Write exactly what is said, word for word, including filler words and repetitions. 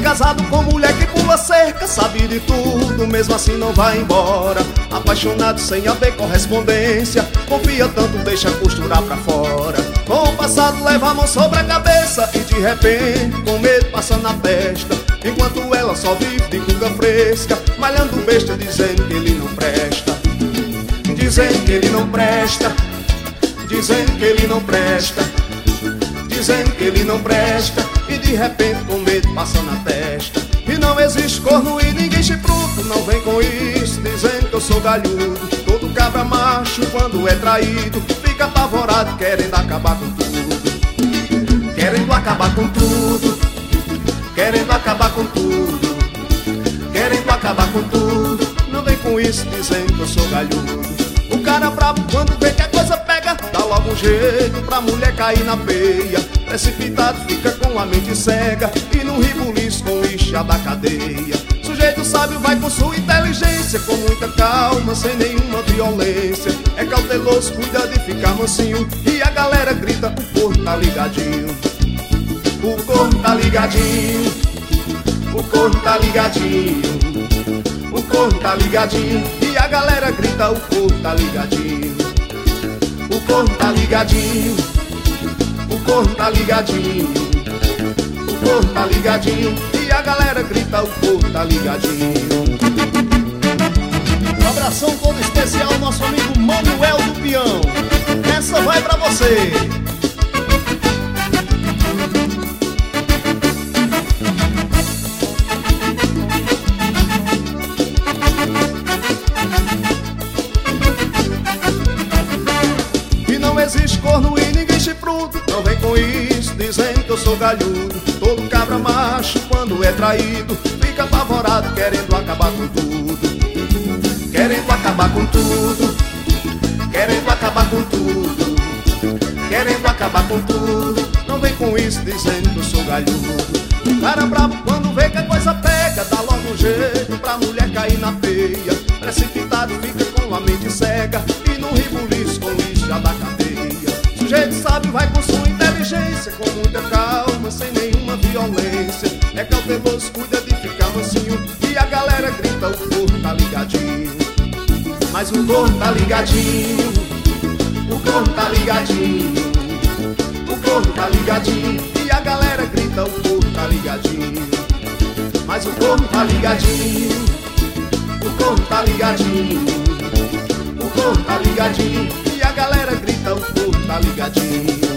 casado com mulher que pula cerca, sabe de tudo, mesmo assim não vai embora. Apaixonado sem haver correspondência, confia tanto, deixa costurar pra fora. Com o passado leva a mão sobre a cabeça e de repente, com medo passa na testa, enquanto ela só vive de cuca fresca, malhando besta, dizendo que ele não presta. Dizendo que ele não presta, dizendo que ele não presta, dizendo que ele não presta, e de repente com medo passa na testa. E não existe corno e ninguém chifrudo, não vem com isso, dizendo que eu sou galhudo. Todo cabra macho quando é traído fica apavorado, querendo acabar com tudo. Querendo acabar com tudo, querendo acabar com tudo, querendo acabar com tudo. Não vem com isso, dizendo que eu sou galhudo. O cara brabo quando vê que a coisa pega, dá logo um jeito pra mulher cair na peia. Precipitado fica com a mente cega e num ribuliço com lixa da cadeia. Sujeito sábio vai com sua inteligência, com muita calma, sem nenhuma violência. É cauteloso, cuida de ficar mansinho, e a galera grita, o corpo tá ligadinho. O corpo tá ligadinho, o corpo tá ligadinho, o corpo tá ligadinho, e a galera grita, o corpo tá ligadinho. O corpo tá ligadinho, o corpo tá ligadinho, o corpo tá ligadinho, e a galera grita, o corpo tá ligadinho. Um abração todo especial ao nosso amigo Manuel do Peão. Essa vai pra você. Não existe corno e ninguém chifrudo, não vem com isso, dizendo que eu sou galhudo. Todo cabra macho quando é traído fica apavorado, querendo acabar com tudo. Querendo acabar com tudo, querendo acabar com tudo, querendo acabar com tudo. Não vem com isso, dizendo que eu sou galhudo. O cara brabo quando vê que a coisa pega, dá logo um jeito pra mulher cair na peia. Precipitado fica com a mente cega e num ribuliço com lixa da cadeia. Sujeito sábio vai com sua inteligência, com muita calma, sem nenhuma violência. É cauteloso, cuida de ficar mansinho, e a galera grita, o corpo tá ligadinho. Mas o corpo tá ligadinho, o corpo tá ligadinho, o corpo tá ligadinho, e a galera grita, o corpo tá ligadinho. Mas o corpo tá ligadinho, o corpo tá ligadinho, o corpo tá ligadinho, e a galera grita, o corpo tá ligadinho.